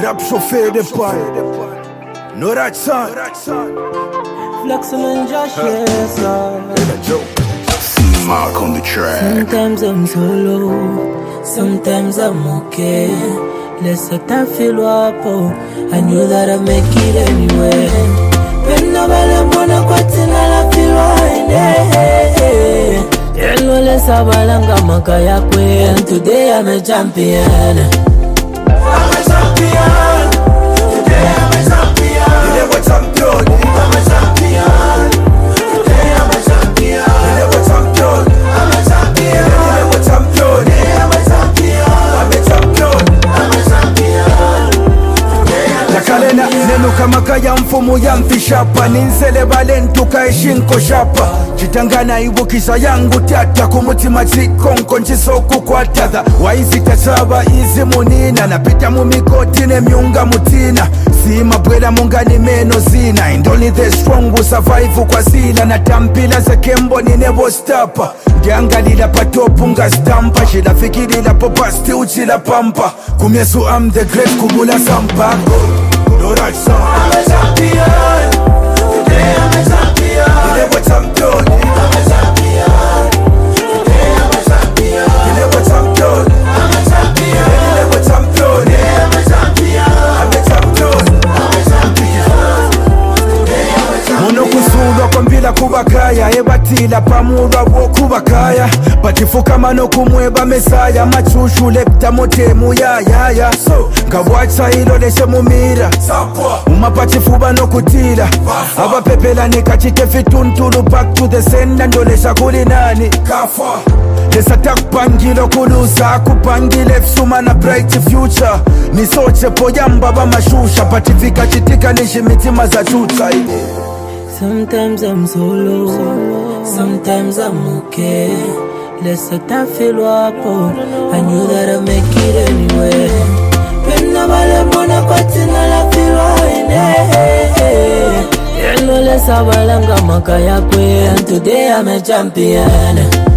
Rap chauffé de paille. No that son. Flexing and Josh, yes, Mark on the track. Sometimes I'm solo, sometimes I'm okay. Let's set that feel up, I knew that I'd make it anyway. When nobody wanna quit I feel right. Yellow less abalanga makaya kwe, and today I'm a champion. I'm a champion. Today I'm a champion. You never champion. I'm a champion. Today I'm a champion. You never champion. I'm a champion. You never champion. Today I'm a champion. I'm a champion. I'm a champion. Nakalena nenu kama kaya mfumu ya mfishapa. Ninzele balentuka ishinko shapa. Chitangana ibukisa yangu tata. Kumutima chikonko nchisoku kwa tada. Waizi tasaba izi munina. Napita mumikoti ne miunga mutina. Sima bwela mungani meno zina. And only the strong will survive kwa sila. Na tampila za kembo ni nebo stapa. Ngiangalila patopu nga stampa. Shila fikilila popasti uchila pampa. Kumyesu I'm the great kubula sampa. No that song. I'm a champion. Today I'm a champion. You never champion. I'm a champion. Today I'm a champion. You never champion. I'm a champion. You never champion. Today I'm a champion. I'm a champion. I'm a champion. Today I'm a champion. Muno kusulwa kwa mbila kubakaya. Ebatila pamurwa wo kubakaya. Batifuka mano kumweba mesaya. Machushu lepta motemu ya. So kabwacha ilo leshe mumira. Umapachifuba no kutila. Aba pepela nikachite fituntulu. Back to the sender ndolesha kulinani. Kafa lesa takupangilo kulusa. Kupangile fsuma na bright future. Nisoche poyamba ba mashusha. Patifika chitika nishimitima za chuta. Sometimes I'm solo, sometimes I'm okay. Let's set that feel up, I knew that I'd make it anyway. When nobody wanna quit I feel right. Yellow less abalanga makaya kwe, and today I'm a champion. I'm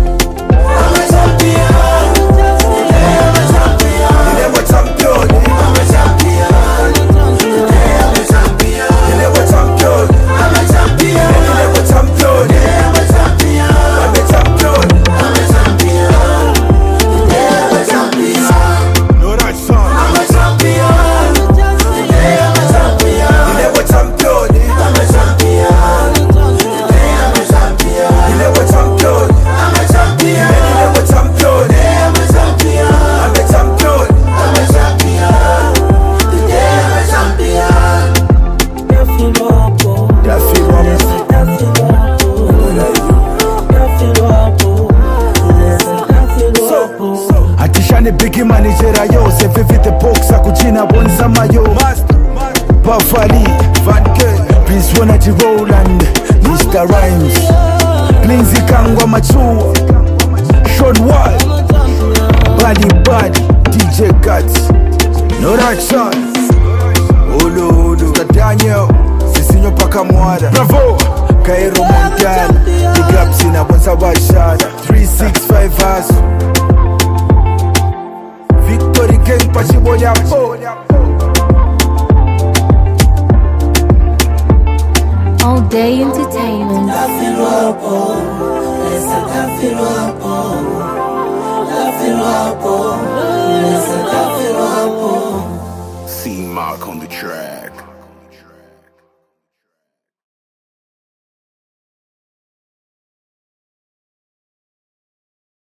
a champion. Today I'm a champion. You never champion. I'm a champion. Today I'm a champion. You never champion. I'm a champion. You never champion. Today I'm a champion. I'm a champion. I'm a champion. Today I'm a champion. No that song. I'm a champion. Today I'm a champion. You never champion. I'm a champion. Today I'm a champion. You never champion. I'm a champion. You never champion. Today I'm a champion. I'm a champion. I'm a champion. Today I'm a champion. Daffy Ramos. Atishane bigi manijera yose. Vivi the boxa kuchina bonza mayo. Buffali Van K Prince Wanaji Roland Mr. Rhymes Lindsay Kangwa Machua Sean Wall Badi DJ Guts No that son Ulu Mr. Daniel Sisinyo paka mwada Bravo Kairo Montana Big up sina bonza bashada 365 Hasu Victory King Pachibonya Po All Day Entertainment. C Mark on the track.